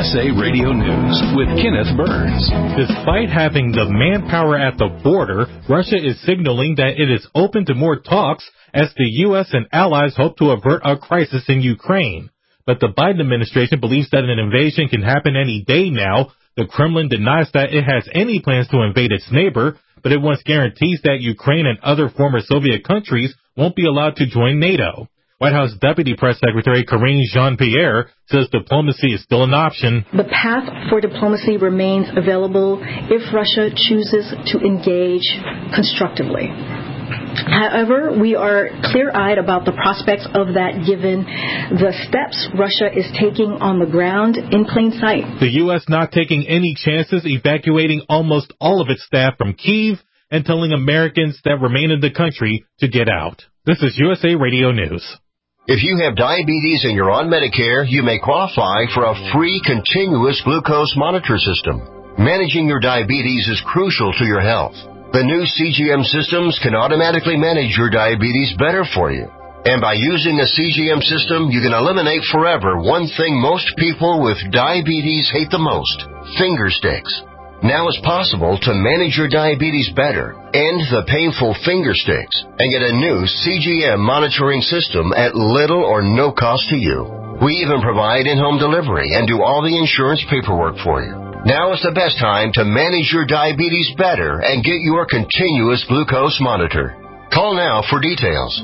USA Radio News with Kenneth Burns. Despite having the manpower at the border, Russia is signaling that it is open to more talks as the U.S. and allies hope to avert a crisis in Ukraine. But the Biden administration believes that an invasion can happen any day now. The Kremlin denies that it has any plans to invade its neighbor, but it wants guarantees that Ukraine and other former Soviet countries won't be allowed to join NATO. White House Deputy Press Secretary Karine Jean-Pierre says diplomacy is still an option. The path for diplomacy remains available if Russia chooses to engage constructively. However, we are clear-eyed about the prospects of that given the steps Russia is taking on the ground in plain sight. The U.S. not taking any chances, evacuating almost all of its staff from Kyiv and telling Americans that remain in the country to get out. This is USA Radio News. If you have diabetes and you're on Medicare, you may qualify for a free continuous glucose monitor system. Managing your diabetes is crucial to your health. The new CGM systems can automatically manage your diabetes better for you. And by using a CGM system, you can eliminate forever one thing most people with diabetes hate the most: finger sticks. Now it's possible to manage your diabetes better, end the painful finger sticks, and get a new CGM monitoring system at little or no cost to you. We even provide in-home delivery and do all the insurance paperwork for you. Now is the best time to manage your diabetes better and get your continuous glucose monitor. Call now for details.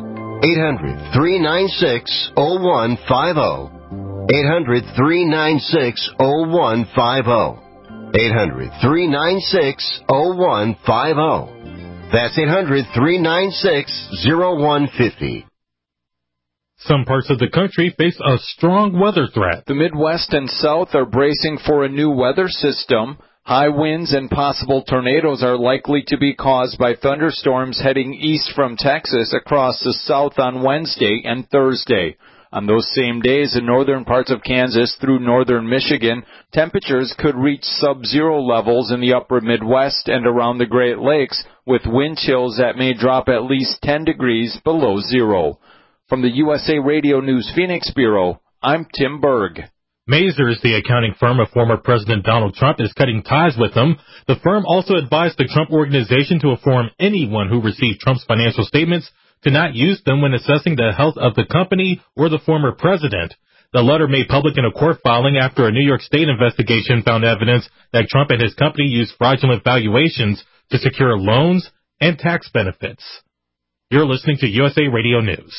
800-396-0150. 800-396-0150. 800-396-0150. That's 800-396-0150. Some parts of the country face a strong weather threat. The Midwest and South are bracing for a new weather system. High winds and possible tornadoes are likely to be caused by thunderstorms heading east from Texas across the South on Wednesday and Thursday. On those same days, in northern parts of Kansas through northern Michigan, temperatures could reach sub-zero levels in the upper Midwest and around the Great Lakes, with wind chills that may drop at least 10 degrees below zero. From the USA Radio News Phoenix Bureau, I'm Tim Berg. Mazars, the accounting firm of former President Donald Trump, is cutting ties with him. The firm also advised the Trump Organization to inform anyone who received Trump's financial statements to not use them when assessing the health of the company or the former president. The letter made public in a court filing after a New York State investigation found evidence that Trump and his company used fraudulent valuations to secure loans and tax benefits. You're listening to USA Radio News.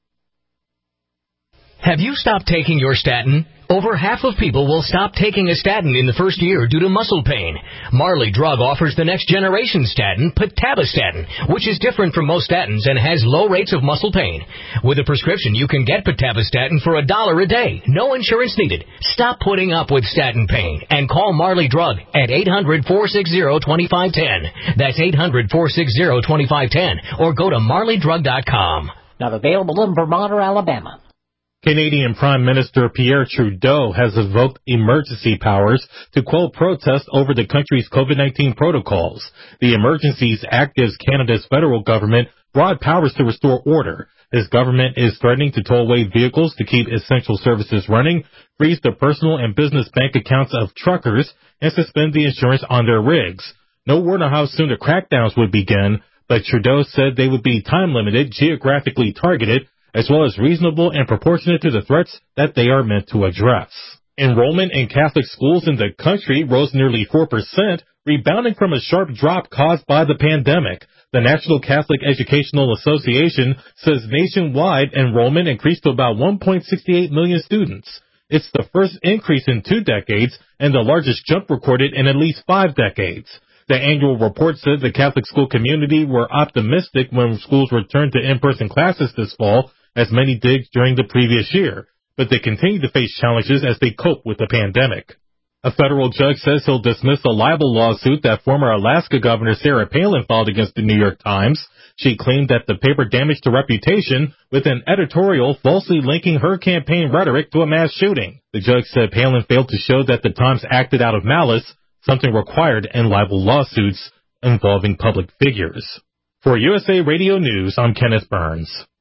Have you stopped taking your statin? Over half of people will stop taking a statin in the first year due to muscle pain. Marley Drug offers the next generation statin, Pitavastatin, which is different from most statins and has low rates of muscle pain. With a prescription, you can get Pitavastatin for $1 a day. No insurance needed. Stop putting up with statin pain and call Marley Drug at 800-460-2510. That's 800-460-2510 or go to marleydrug.com. Not available in Vermont or Alabama. Canadian Prime Minister Pierre Trudeau has invoked emergency powers to quell protests over the country's COVID-19 protocols. The Emergencies Act gives Canada's federal government broad powers to restore order. His government is threatening to tow away vehicles to keep essential services running, freeze the personal and business bank accounts of truckers, and suspend the insurance on their rigs. No word on how soon the crackdowns would begin, but Trudeau said they would be time-limited, geographically targeted, as well as reasonable and proportionate to the threats that they are meant to address. Enrollment in Catholic schools in the country rose nearly 4%, rebounding from a sharp drop caused by the pandemic. The National Catholic Educational Association says nationwide enrollment increased to about 1.68 million students. It's the first increase in 2 decades and the largest jump recorded in at least 5 decades. The annual report said the Catholic school community were optimistic when schools returned to in-person classes this fall, as many did during the previous year, but they continue to face challenges as they cope with the pandemic. A federal judge says he'll dismiss a libel lawsuit that former Alaska Governor Sarah Palin filed against the New York Times. She claimed that the paper damaged her reputation with an editorial falsely linking her campaign rhetoric to a mass shooting. The judge said Palin failed to show that the Times acted out of malice, something required in libel lawsuits involving public figures. For USA Radio News, I'm Kenneth Burns.